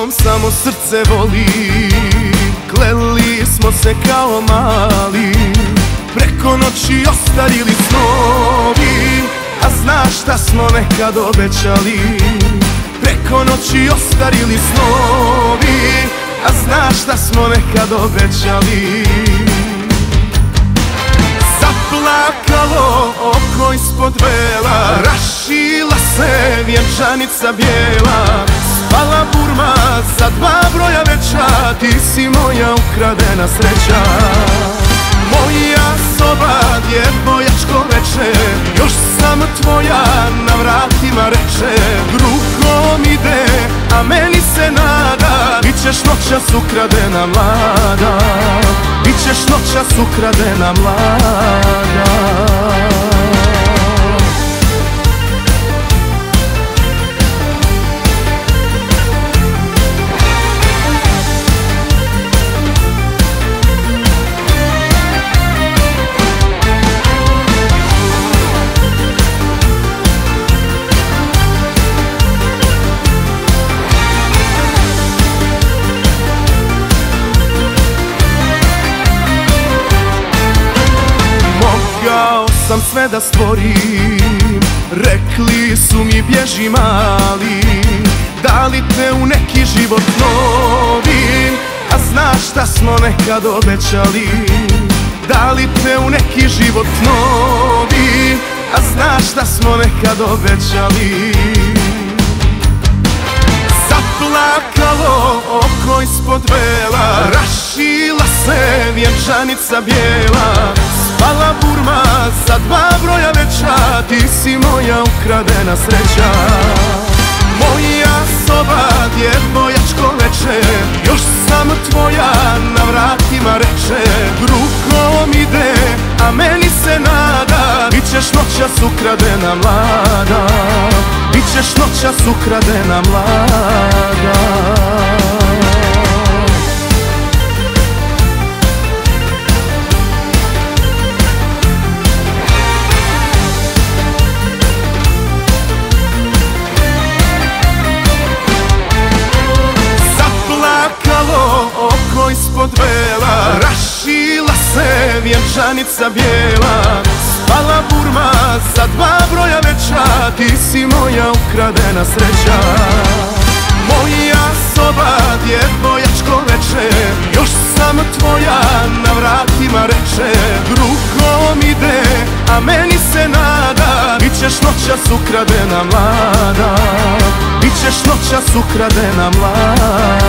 tobom samo srce voli. Kleli smo se kao mali, preko noći ostarili snovi, a znaš šta smo nekad obećali. Preko noći ostarili snovi, a znaš šta smo nekad obećali. Zaplakalo oko ispod vela, rašila se vjenčanica bijela. Spala burma za 2 broja veća, ti si moja ukradena sreća. Moja soba, djevoječko veče, još sam tvoja, na vratima reče. Drugom ide, a meni se nada, bićeš noćas ukradena mlada, bićeš noćas ukradena mlada. Mogao sam sve da stvorim, rekli su mi bježi mali. Dali te u neki život novi, a znaš šta smo nekad obećali. Dali te u neki život novi, a znaš šta smo nekad obećali. Zaplakalo oko ispod vela, rašila se vjenčanica bijela. Spala burma za 2 broja veća, ti si moja ukradena sreća. Moja soba, djevoječko veče, još sam tvoja, na vratima reče. Drugom ide, a meni se nada, bićeš noćas ukradena mlada, bićeš noćas ukradena mlada. Oko ispod vela, rašila se vjenčanica bijela. Spala burma za 2 broja veća, ti si moja ukradena sreća. Moja soba, djevoječko veče, još sam tvoja, na vratima reče. Drugom ide, a meni se nada, bićeš noćas ukradena mlada, bićeš noćas ukradena mlada.